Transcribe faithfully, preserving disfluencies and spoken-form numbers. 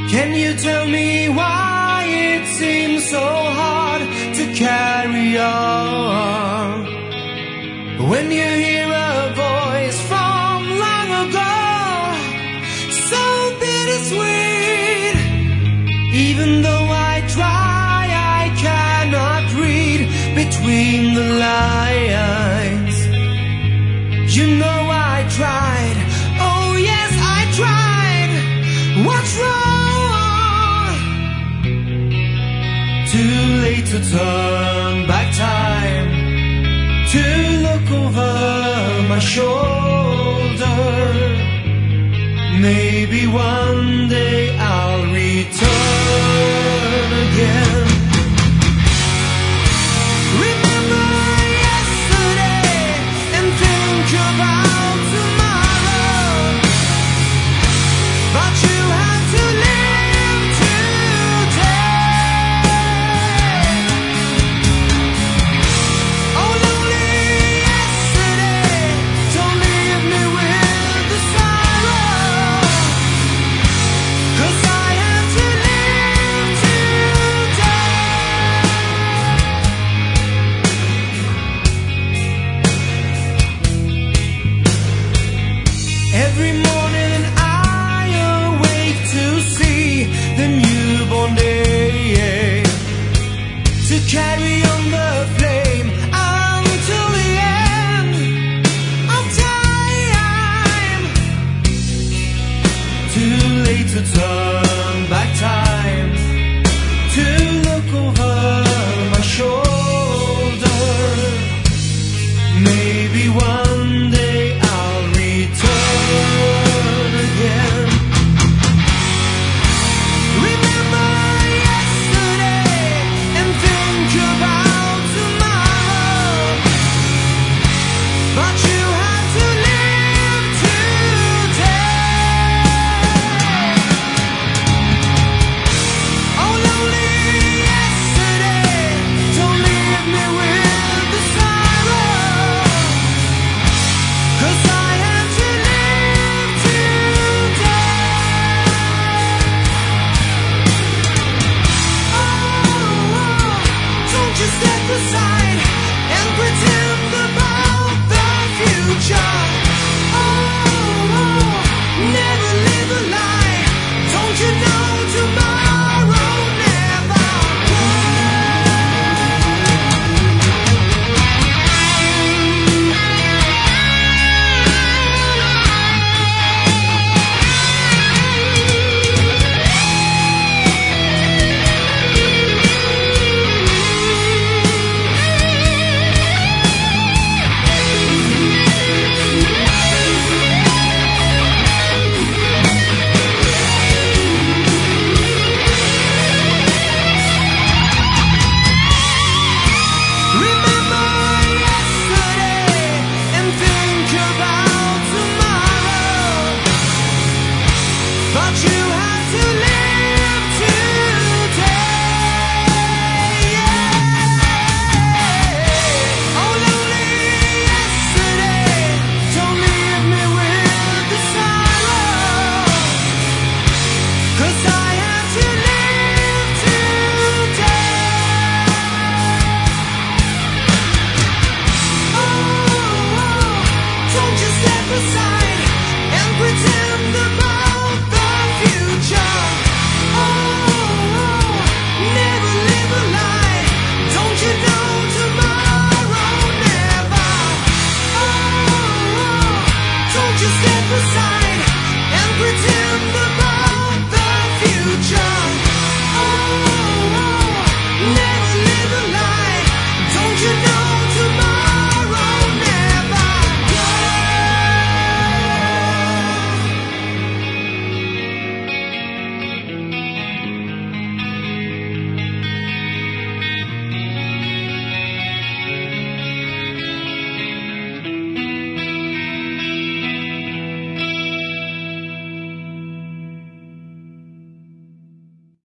Can you tell me why it seems so hard to carry on? When you hear a voice from long ago, so bittersweet. Even though I try, I cannot read between the lines. You know I tried, oh yes I tried. What's wrong? Too late to turn back time, to look over my shoulder. Maybe one day I'll return again. Remember yesterday and think about tomorrow, but you have to live today. Oh, lonely yesterday, don't leave me with the sorrow, 'cause I have to live today. Every morning I awake to see the newborn day, to carry on the flame until the end of time. Too late to turn back time, to look over